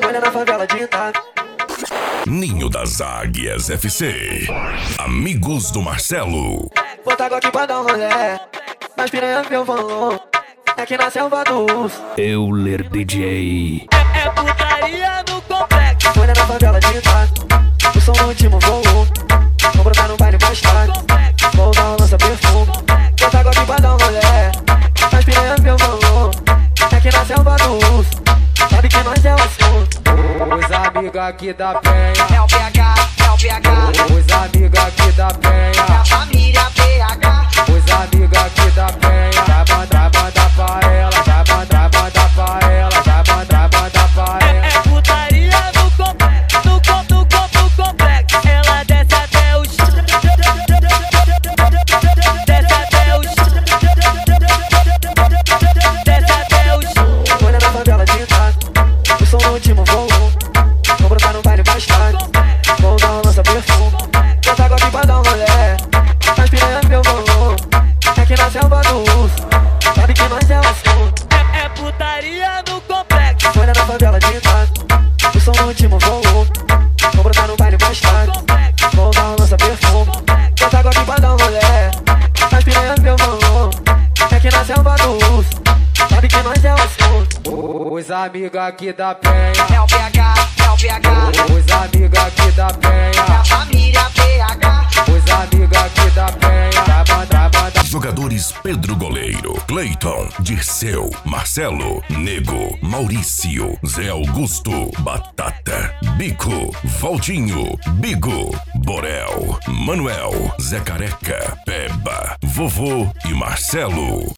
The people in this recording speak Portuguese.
Olha na favela de Itaca. Ninho das Águias FC. Amigos do Marcelo. Bota água aqui pra dar um rolé. Mas piranha meu valor. Aqui na selva do urso. Euler DJ. É putaria no complexo. Olha na favela de Itaca. O som no último voo. Vou brotar no baile mais tarde. Vou dar uma lança perfume. Bota água aqui pra dar um rolé. Mas piranha meu valor. Aqui na selva do urso. Sabe que nós é o assunto. Os amigos aqui da Penha, É o PH, é o PH. os amigos aqui da É a Penha, família PH. os amigos aqui da Penha. Vai mandar pra ela, vai mandar pra ela, vai mandar pra ela. É putaria no complexo, no complexo. Ela desce até o chão. Desce até o chão. Desce até o chão. Olha na favela de Itaca. O som no último voo. Vou brotar no baile mais tarde. Vou dar uma lança perfume. Bota água aqui pra dar um rolé. Mas piranha meu valor. Aqui na selva do urso. Sabe que nós é o assunto. É putaria no complexo. Olha na favela de Itaca. O som no último voo. Vou brotar no baile mais tarde. Vou dar uma lança perfume. Bota água aqui pra dar um rolé. Mas piranha meu valor. Aqui na selva do urso. Sabe que nós é o assunto. Os amigos aqui da Penha, É o PH, é o PH. os amigos aqui da É a Penha, família PH. os amigos aqui da Penha. Vai mandar Jogadores Pedro Goleiro, Cleiton, Dirceu, Marcelo, Nego, Maurício, Zé Augusto, Batata, Bico, Valdinho, Bigo, Borel, Manuel, Zé Careca, Peba, Vovô e Marcelo.